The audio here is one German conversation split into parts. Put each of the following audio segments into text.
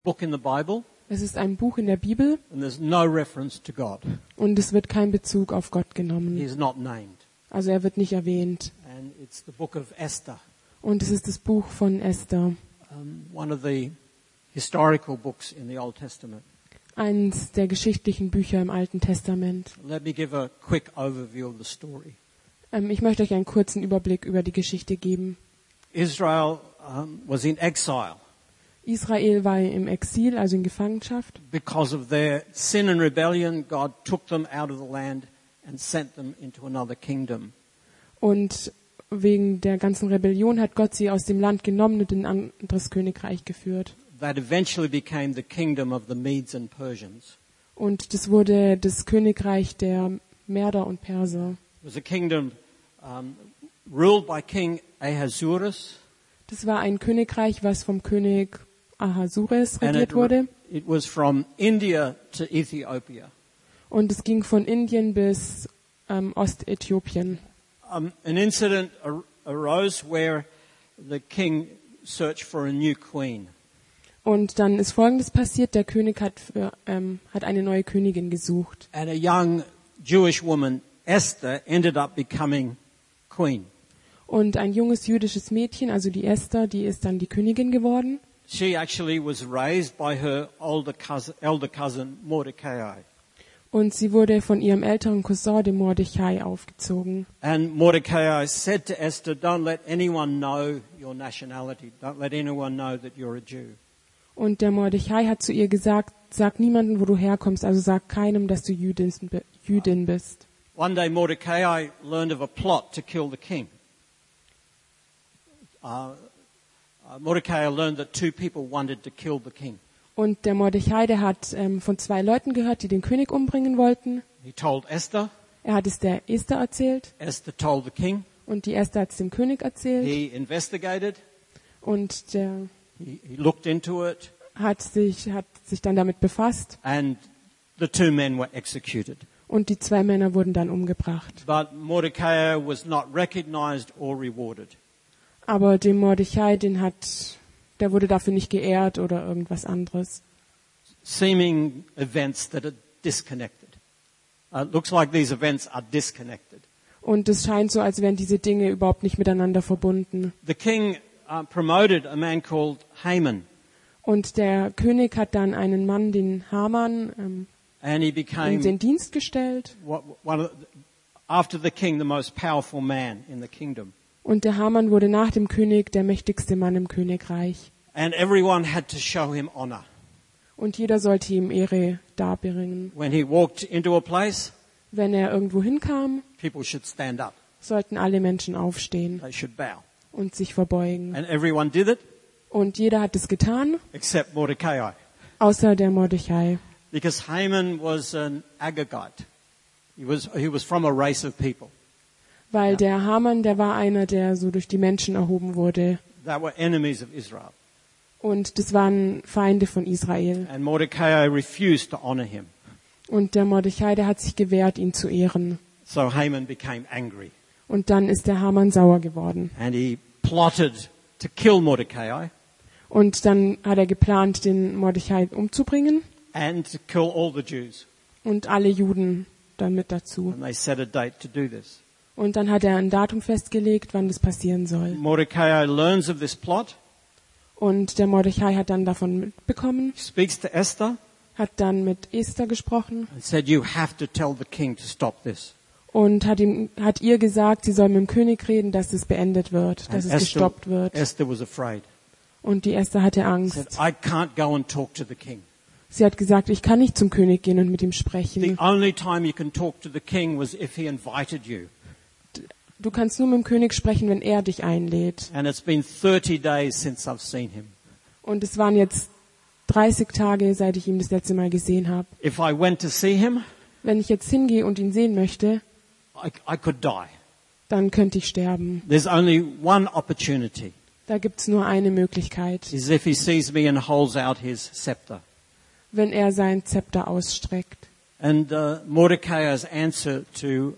book in the Bible, Es ist ein Buch in der Bibel and there's no reference to God. und es wird kein Bezug auf Gott genommen. He's not named. Also er wird nicht erwähnt. And it's the book of Esther, Und es ist das Buch von Esther, one of the historical books in the Old Testament. eines der geschichtlichen Bücher im Alten Testament. Let me give a quick overview of the story. Ich möchte euch einen kurzen Überblick über die Geschichte geben. Israel was in exile Israel war im Exil, also in Gefangenschaft. because of their sin and rebellion. God took them out of the land and sent them into another kingdom. Und wegen der ganzen Rebellion hat Gott sie aus dem Land genommen und in ein anderes Königreich geführt. That eventually became the kingdom of the Medes and Persians. Und das wurde das Königreich der Meder und Perser. It was a kingdom ruled by King Ahasuerus. Das war ein Königreich, was vom König Ahasuerus And regiert wurde. it was from India to Ethiopia. Und es ging von Indien bis Ostäthiopien. An incident arose where the king searched for a new queen. Und dann ist Folgendes passiert. Der König hat eine neue Königin gesucht. And a young Jewish woman, Esther, ended up becoming queen. Und ein junges jüdisches Mädchen, also die Esther, die ist dann die Königin geworden. She actually was raised by her elder cousin Mordecai. Und sie wurde von ihrem älteren Cousin, dem Mordechai, aufgezogen. And Mordecai said to Esther, don't let anyone know your nationality. Don't let anyone know that you're a Jew. Und der Mordechai hat zu ihr gesagt, sag niemandem, wo du herkommst, also sag keinem, dass du Jüdin bist. One day Mordecai learned of a plot to kill the king. Mordecai learned that two people wanted to kill the king. Und der Mordechai, der hat von zwei Leuten gehört, die den König umbringen wollten. He told Esther. Er hat es der Esther erzählt. Esther told the king. Und die Esther hat es dem König erzählt. He investigated. Und der He looked into it. hat sich dann damit befasst. And the two men were executed. Und die zwei Männer wurden dann umgebracht. But Mordecai was not recognized or rewarded. Aber dem Mordechai, der wurde dafür nicht geehrt oder irgendwas anderes. Seeming events that are disconnected. It looks like these events are disconnected. Und es scheint so, als wären diese Dinge überhaupt nicht miteinander verbunden. The king promoted a man called Haman. Und der König hat dann einen Mann, den Haman, And he in became, den Dienst gestellt. after the king, the most powerful man in the kingdom. Und der Haman wurde nach dem König der mächtigste Mann im Königreich. And everyone had to show him honor. Und jeder sollte ihm Ehre darbringen. When he walked into a place, Wenn er irgendwo hinkam, people should stand up. sollten alle Menschen aufstehen They should bow. und sich verbeugen. And everyone did it, Und jeder hat es getan, except Mordecai. außer der Mordechai. Because Haman was an Agagite. He was from a race of people. Weil der Haman, der war einer, der so durch die Menschen erhoben wurde. That were enemies of Israel. Und das waren Feinde von Israel. And Mordecai refused to honor him. Und der Mordechai, der hat sich gewehrt, ihn zu ehren. So Haman became angry. Und dann ist der Haman sauer geworden. And he plotted to kill Mordecai Und dann hat er geplant, den Mordechai umzubringen and to kill all the Jews. und alle Juden damit dazu. And they set a date to do this. Und dann hat er ein Datum festgelegt, wann das passieren soll. Mordecai learns of this plot, Und der Mordechai hat dann davon mitbekommen, speaks to Esther, hat dann mit Esther gesprochen and said, you have to tell the king to stop this. und hat ihr gesagt, sie soll mit dem König reden, dass es beendet wird, dass And es gestoppt wird. Esther was afraid. Und die Esther hatte Said, Angst. I can't go and talk to the king. Sie hat gesagt, ich kann nicht zum König gehen und mit ihm The sprechen. only time you can talk to the king was if he invited you. Du kannst nur mit dem König sprechen, wenn er dich einlädt. And it's been 30 days since I've seen him. Und es waren jetzt 30 Tage, seit ich ihn das letzte Mal gesehen habe. If I went to see him, Wenn ich jetzt hingehe und ihn sehen möchte, I could die. dann könnte ich sterben. There's only one opportunity, Da gibt's nur eine Möglichkeit, is if he sees me and holds out his scepter. wenn er sein Zepter ausstreckt. And Mordecai's answer to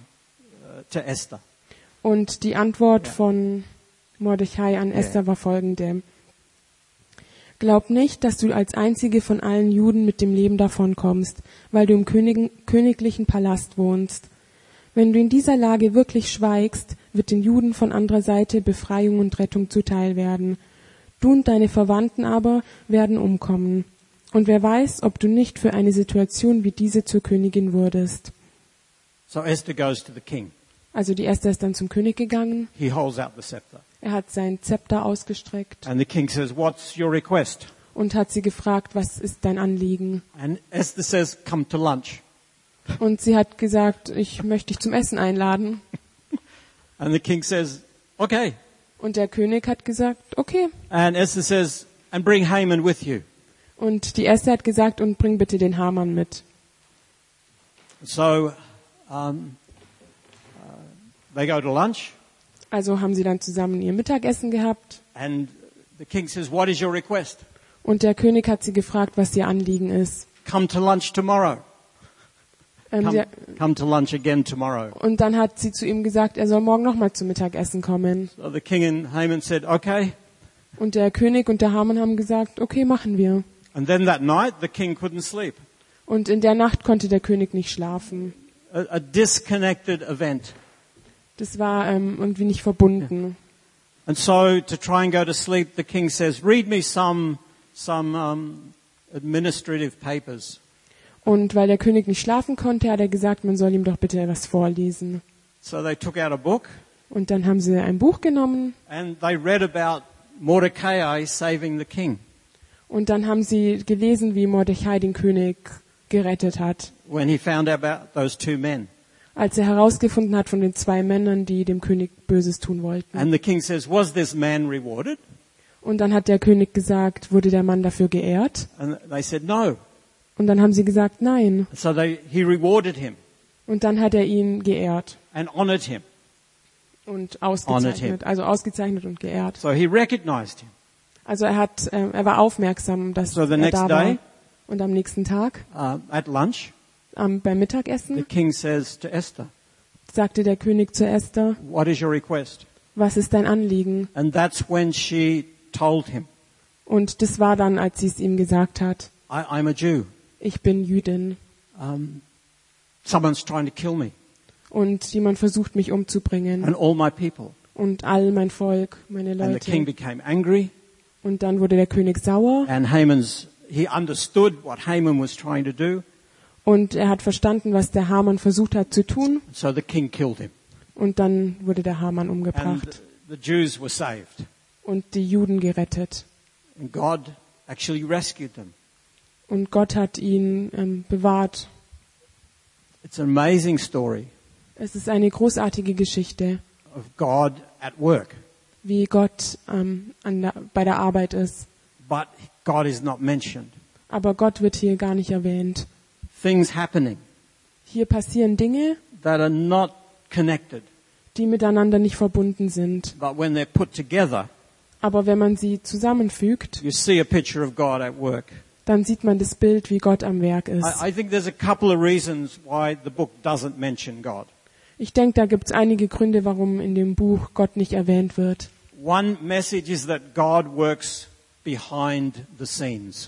Esther. Und die Antwort von Mordechai an Esther war folgende. Glaub nicht, dass du als einzige von allen Juden mit dem Leben davonkommst, weil du im königlichen Palast wohnst. Wenn du in dieser Lage wirklich schweigst, wird den Juden von anderer Seite Befreiung und Rettung zuteil werden. Du und deine Verwandten aber werden umkommen. Und wer weiß, ob du nicht für eine Situation wie diese zur Königin wurdest. So Esther goes to the king. Also die Esther ist dann zum König gegangen. He holds out the scepter. Er hat sein Zepter ausgestreckt And the king says, "What's your request?" und hat sie gefragt, was ist dein Anliegen? And Esther says, "Come to lunch." Und sie hat gesagt, ich möchte dich zum Essen einladen. And the king says, "Okay." Und der König hat gesagt, okay. And Esther says, "And bring Haman with you." Und die Esther hat gesagt, und bring bitte den Haman mit. So they go to lunch. Also haben sie dann zusammen ihr Mittagessen gehabt. And the king says, "What is your request?" Und der König hat sie gefragt, was ihr Anliegen ist. "Come to lunch tomorrow." Sie, Come to lunch again tomorrow. und dann hat sie zu ihm gesagt, er soll morgen nochmal zum Mittagessen kommen. So the king and Haman said, "Okay." Und der König und der Haman haben gesagt, okay, machen wir. And then that night, the king couldn't sleep. Und in der Nacht konnte der König nicht schlafen. A disconnected event. Das war irgendwie nicht verbunden. And so to try and go to sleep, the king says, "Read me some administrative papers." Und weil der König nicht schlafen konnte, hat er gesagt, man soll ihm doch bitte etwas vorlesen. So they took out a book Und dann haben sie ein Buch genommen and they read about Mordecai saving the king. und dann haben sie gelesen, wie Mordechai den König gerettet hat, When he found out about those two men. als er herausgefunden hat von den zwei Männern, die dem König Böses tun wollten. And the king says, "Was this man rewarded?" Und dann hat der König gesagt, wurde der Mann dafür geehrt? And they said, "No." Und dann haben sie gesagt, nein. So he rewarded him Und dann hat er ihn geehrt and honored him. und ausgezeichnet, also ausgezeichnet und geehrt. So he recognized him. Also er war aufmerksam, dass So the er next da day, war. Und am nächsten Tag, at lunch, beim the Mittagessen, king says to Esther, sagte der König zu Esther, "What is your request?" was ist dein Anliegen? And that's when she told him, Und das war dann, als sie es ihm gesagt hat, I'm a Jew. ich bin Jüdin Someone's trying to kill me und jemand versucht mich umzubringen and all my people." und all mein Volk, meine And the king Leute. became angry, Und dann wurde der König sauer and he understood what Haman was trying to do, und er hat verstanden, was der Haman versucht hat zu tun. so the king killed him. Und dann wurde der Haman And umgebracht the Jews were saved. und die Juden gerettet. And God actually rescued them. Und Gott hat ihn bewahrt. It's an amazing story Es ist eine großartige Geschichte, of God at work. wie Gott bei der Arbeit ist. But God is not mentioned. Aber Gott wird hier gar nicht erwähnt. Things happening Hier passieren Dinge, that are not connected. die miteinander nicht verbunden sind. But when they're put together, Aber wenn man sie zusammenfügt, you see a picture of God at work. dann sieht man das Bild, wie Gott am Werk ist. I think there's a couple of reasons why the book doesn't mention God. Ich denke, da gibt es einige Gründe, warum in dem Buch Gott nicht erwähnt wird. One message is that God works behind the scenes.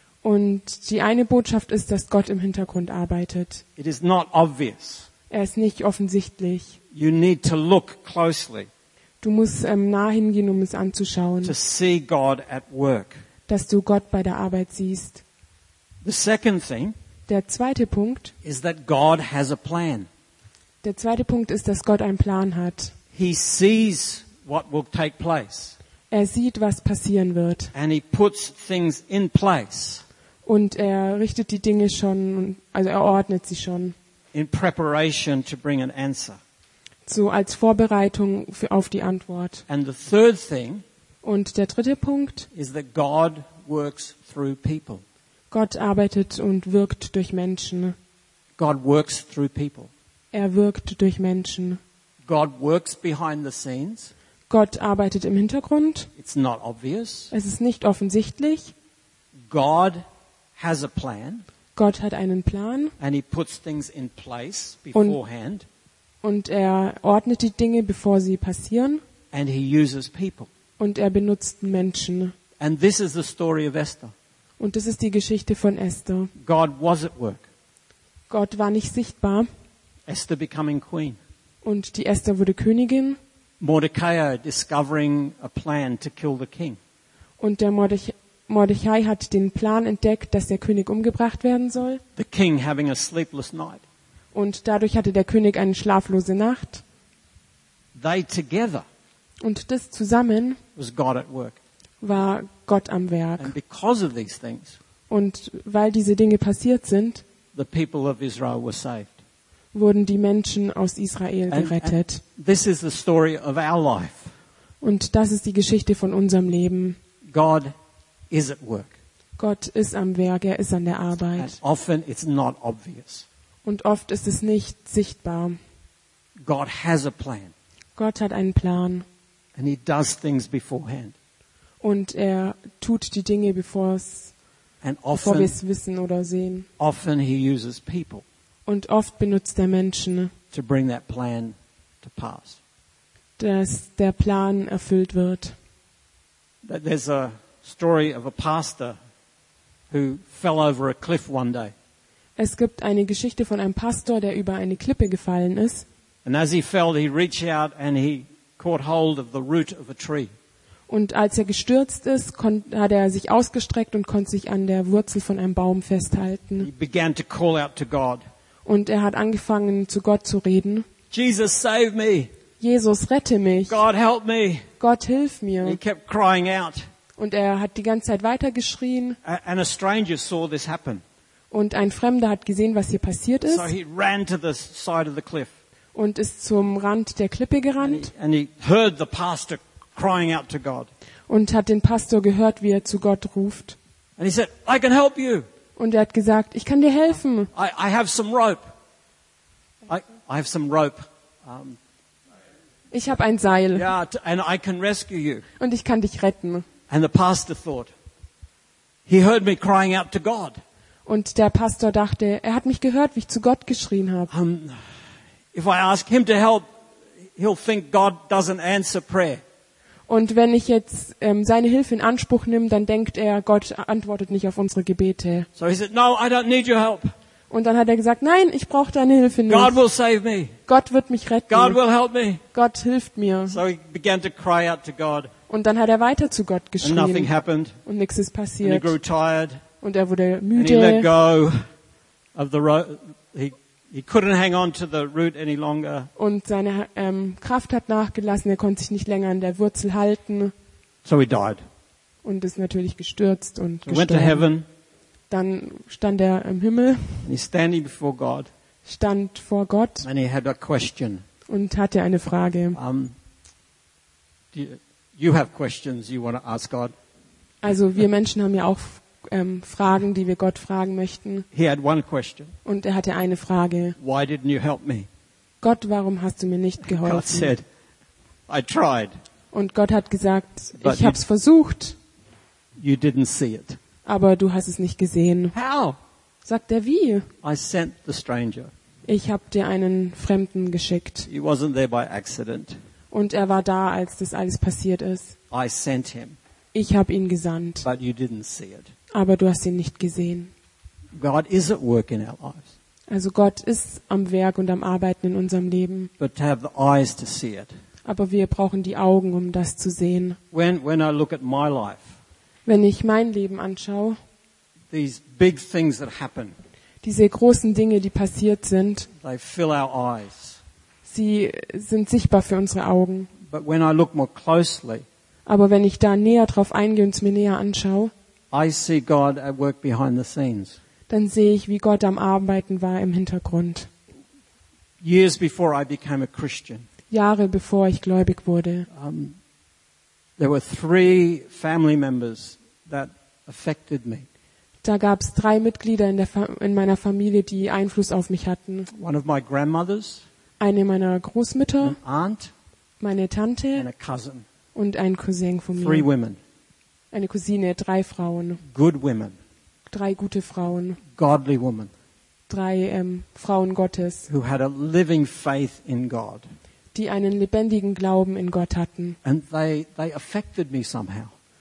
Und die eine Botschaft ist, dass Gott im Hintergrund arbeitet. It is not obvious. Er ist nicht offensichtlich. You need to look closely Du musst nah hingehen, um es anzuschauen, to see God at work. dass du Gott bei der Arbeit siehst. The second thing Der zweite Punkt is that God has a plan. ist, dass Gott einen Plan hat. He sees what will take place Er sieht, was passieren wird. and he puts things in place Und er richtet die Dinge schon, also er ordnet sie schon. in preparation to bring an answer. So als Vorbereitung auf die Antwort. And the third thing Und der dritte Punkt, is that God works through people. Gott arbeitet und wirkt durch Menschen. God works through people. Er wirkt durch Menschen. God works behind the scenes. Gott arbeitet im Hintergrund. It's not obvious. Es ist nicht offensichtlich. God has a plan Gott hat einen Plan and he puts things in place beforehand und er ordnet die Dinge, bevor sie passieren. and he uses people. Und er benutzt Menschen. And this is the story of Esther. Und das ist die Geschichte von Esther. God was at work. Gott war nicht sichtbar Esther becoming queen. und die Esther wurde Königin Mordecai discovering a plan to kill the king. und der Mordechai hat den Plan entdeckt, dass der König umgebracht werden soll. The king having a sleepless night. Und dadurch hatte der König eine schlaflose Nacht. They together Und das zusammen was God at work. war Gott am Werk. And because of these things, Und weil diese Dinge passiert sind, the people of Israel were saved. wurden die Menschen aus Israel gerettet. This is the story of our life. Und das ist die Geschichte von unserem Leben. God is at work. Gott ist am Werk, er ist an der And Arbeit. often it's not obvious. Und oft ist es nicht sichtbar. God has a plan. Gott hat einen Plan. And he does things beforehand. Und er tut die Dinge, bevor And wir es wissen oder sehen. often he uses people Und oft benutzt er Menschen, to bring that plan to pass. dass der Plan erfüllt wird. There's a story of a pastor who fell over a cliff one day. Es gibt eine Geschichte von einem Pastor, der über eine Klippe gefallen ist. And as he fell, he reached out and he caught hold of the root of a tree. Und als er gestürzt ist, hat er sich ausgestreckt und konnte sich an der Wurzel von einem Baum He festhalten. began to call out to God, Und er hat angefangen, zu Gott zu reden. Jesus, save me. Jesus, rette mich. God, help me. Gott, hilf He mir. kept crying out. Und er hat die ganze Zeit weitergeschrien. And a stranger saw this happen. Und ein Fremder hat gesehen, was hier passiert ist. So he ran to the side of the cliff. Und ist zum Rand der Klippe gerannt. And he heard the pastor crying out to God. Und hat den Pastor gehört, wie er zu Gott ruft. And he said, I can help you. Und er hat gesagt, ich kann dir helfen. I have some rope. I have some rope. Ich habe ein Seil. Yeah, and I can rescue you. Und ich kann dich retten. And the pastor thought, he heard me crying out to God. Und der Pastor dachte, er hat mich gehört, wie ich zu Gott geschrien habe. If I ask him to help, he'll think God doesn't answer prayer. Und wenn ich jetzt seine Hilfe in Anspruch nehme, dann denkt er, Gott antwortet nicht auf unsere Gebete. So he said, no, I don't need your help. Und dann hat er gesagt, nein, ich brauche deine Hilfe God nicht. will save me. Gott wird mich retten. God will help me. Gott hilft mir. So he began to cry out to God. Und dann hat er weiter zu Gott And nothing geschrien. happened. Und nichts ist And he passiert. grew tired. Und er wurde And he let müde. go of the rope. He couldn't hang on to the root any longer. Und seine Kraft hat nachgelassen. Er konnte sich nicht länger an der Wurzel halten. So he died. Und ist natürlich gestürzt und He went to gestorben. heaven. Dann stand er im Himmel, And he's standing before God. stand vor Gott And he had a question. und hatte eine Frage. You have questions you want to ask God? Also wir Menschen haben ja auch Fragen, die wir Gott fragen möchten. He had one question. Und er hatte eine Frage. Why didn't you help me? Gott, warum hast du mir nicht God geholfen? said, I tried. Und Gott hat gesagt, But ich habe es versucht, You didn't see it. aber du hast es nicht gesehen. How? Sagt er, wie? I sent the stranger. Ich habe dir einen Fremden geschickt. He wasn't there by accident. Und er war da, als das alles passiert ist. I sent him, Ich habe ihn gesandt, but you didn't see it. aber du hast ihn nicht gesehen. God is at work in our lives, Also Gott ist am Werk und am Arbeiten in unserem Leben. but to have the eyes to see it. Aber wir brauchen die Augen, um das zu sehen. When I look at my life, Wenn ich mein Leben anschaue, these big things that happen, diese großen Dinge, die passiert sind, they fill our eyes. sie sind sichtbar für unsere Augen. But when I look more closely, Aber wenn ich da näher drauf eingehe und es mir näher anschaue, I see God at work behind the scenes. dann sehe ich, wie Gott am Arbeiten war im Hintergrund. Years before I became a Christian, Jahre bevor ich gläubig wurde, there were 3 family members that affected me. da gab es 3 Mitglieder in meiner Familie, die Einfluss auf mich hatten. One of my grandmothers, Eine meiner Großmütter, an aunt, meine and Tante a cousin. und ein Cousin von 3 mir. women, Eine Cousine, 3 Frauen, good women, 3 gute Frauen, godly women, 3 Frauen Gottes, who had a living faith in God. die einen lebendigen Glauben in Gott hatten. And they affected me somehow.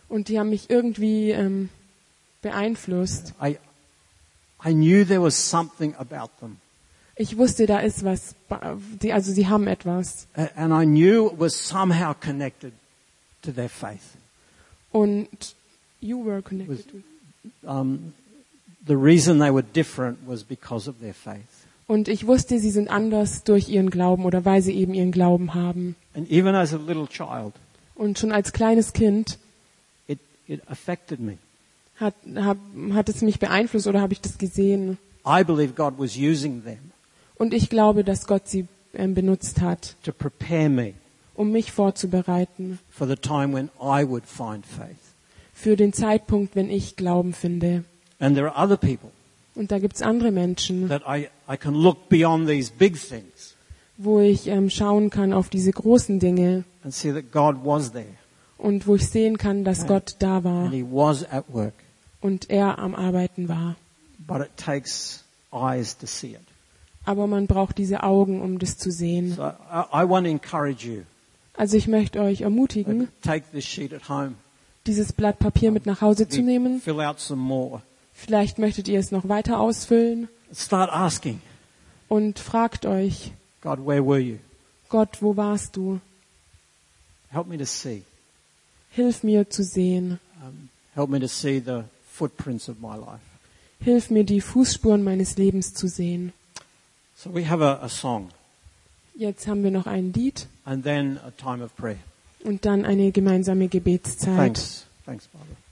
Und die haben mich irgendwie beeinflusst. I knew there was something about them. Ich wusste, da ist was, sie haben etwas. And I knew it was somehow connected to their faith. Und you were connected to. The reason they were different was because of their faith. Und ich wusste, sie sind anders durch ihren Glauben oder weil sie eben ihren Glauben haben. And even as a little child, Und schon als kleines Kind it affected me. hat es mich beeinflusst oder habe ich das gesehen. I believe God was using them Und ich glaube, dass Gott sie benutzt hat, to prepare me um mich vorzubereiten for the time when I would find faith. für den Zeitpunkt, wenn ich Glauben finde. And there are other people Und da gibt's andere Menschen, that I can look beyond these big things wo ich schauen kann auf diese großen Dinge and see that God was there und wo ich sehen kann, dass Gott da war and He was at work. und er am Arbeiten war. But it takes eyes to see it. Aber man braucht diese Augen, um das zu sehen. So I want to encourage you. Also ich möchte euch ermutigen, Take this sheet at home. dieses Blatt Papier mit nach Hause zu nehmen. Fill out some more. Vielleicht möchtet ihr es noch weiter ausfüllen Start asking, und fragt euch, God, where were you? Gott, wo warst du? Help me to see. Hilf mir zu sehen. Help me to see the footprints of my life. Hilf mir, die Fußspuren meines Lebens zu sehen. So we have a song Jetzt haben wir noch ein Lied and then a time of prayer. und dann eine gemeinsame Gebetszeit. Thanks, Barbara.